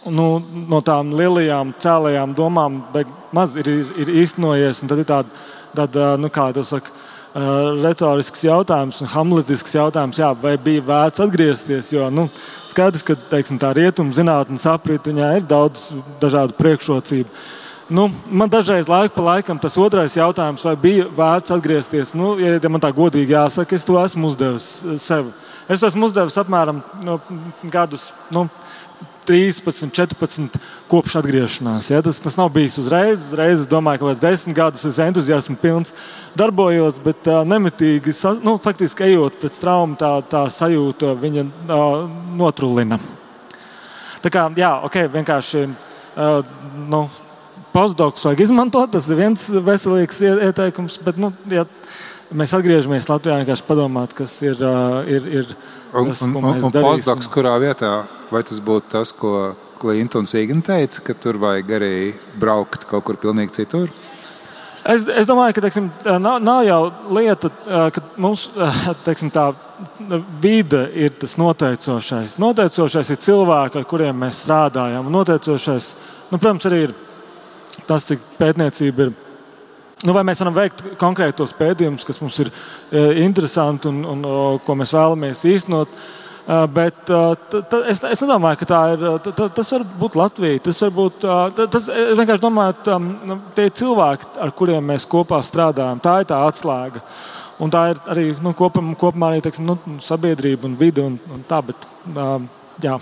nu, no tām lielajām cēlējām domām maz ir, ir, ir īstenojies. Tad ir tāda, tāda nu, kā to saka, retorisks jautājums un hamletisks jautājums, jā, vai bija vērts atgriezties. Jo nu, skaidrs, ka teiksim, tā rietumu zinātnes aprit, viņā ir daudz dažādu priekšrocību. Nu, man dažreiz laika pa laikam tas otrais jautājums, vai bija vērts atgriezties. Nu, ja man tā godīgi jāsaka, es to esmu uzdevis sev. Es esmu uzdevis apmēram no, gadus nu, trīspadsmit, četrpadsmit kopš atgriešanās. Ja? Tas, tas nav bijis uzreiz. Uzreiz es domāju, ka pēc desmit gadus es entuziasmu pilns darbojos, bet uh, nemitīgi, nu, faktiski ejot pēc traumu, tā, tā sajūta viņa uh, notrullina. Tā kā, jā, ok, vienkārši, uh, nu, postdokus vajag izmantot, tas ir viens veselīgs ieteikums, bet, nu, ja mēs atgriežamies Latvijā, vienkārši padomāt, kas ir, ir, ir tas, un, ko mēs un, un darīsim. postdoks kurā vietā, vai tas būtu tas, ko Klinta un Sīgina teica, ka tur vajag arī braukt kaut kur pilnīgi citur? Es, es domāju, ka teiksim, nav, nav jau lieta, ka mums teiksim, tā vide ir tas noteicošais. Noteicošais ir cilvēki, ar kuriem mēs strādājam. Noteicošais, nu, protams, arī ir tas, cik pētniecība ir. Nu, vai mēs varam veikt konkrētos pētījumus, kas mums ir e, interesanti un, un o, ko mēs vēlamies īstenot. E, bet t, t, es, es nedomāju, ka tā ir. T, t, tas var būt Latvija. Tas var būt. T, tas, es vienkārši domāju, ka tie cilvēki, ar kuriem mēs kopā strādājam, tā ir tā atslēga. Un tā ir arī nu, kopumā, kopumā arī teiksim, nu, sabiedrība un vide un, un tā. Bet, uh, jā.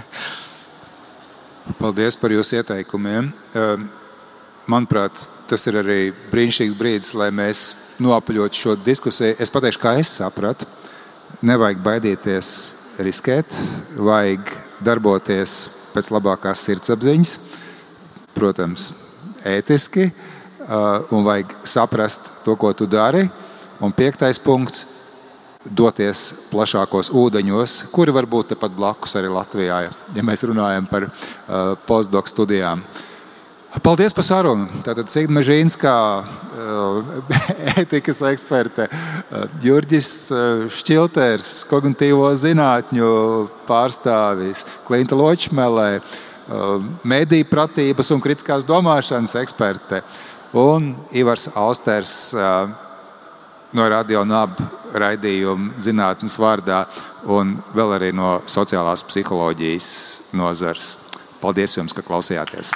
Paldies par jūsu ieteikumiem. Manuprāt, tas ir arī brīnišķīgs brīdis, lai mēs noapaļotu šo diskusiju. Es pateikšu, kā es sapratu. Nevajag baidīties riskēt, vajag darboties pēc labākās sirdsapziņas, protams, ētiski, un vajag saprast to, ko tu dari. Un piektais punkts – doties plašākos ūdeņos, kuri var būt tepat blakus arī Latvijā, ja mēs runājam par uh, postdoc studijām. Paldies par sarunu. Tātad Signa Mežīnskā, uh, ētikas eksperte, uh, Jurģis uh, Šķilters, kognitīvo zinātņu pārstāvis, Klinta Ločmelē, uh, mediju pratības un kritiskās domāšanas eksperte, un Ivars Austers uh, no Radio Nab raidījuma zinātnes vārdā un vēl arī no sociālās psiholoģijas nozars. Paldies jums, ka klausījāties!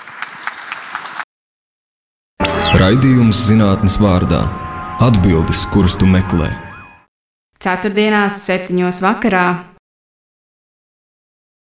Raidījums zinātnes vārdā. Atbildes, kuras tu meklē. Ceturtdienās septiņos vakarā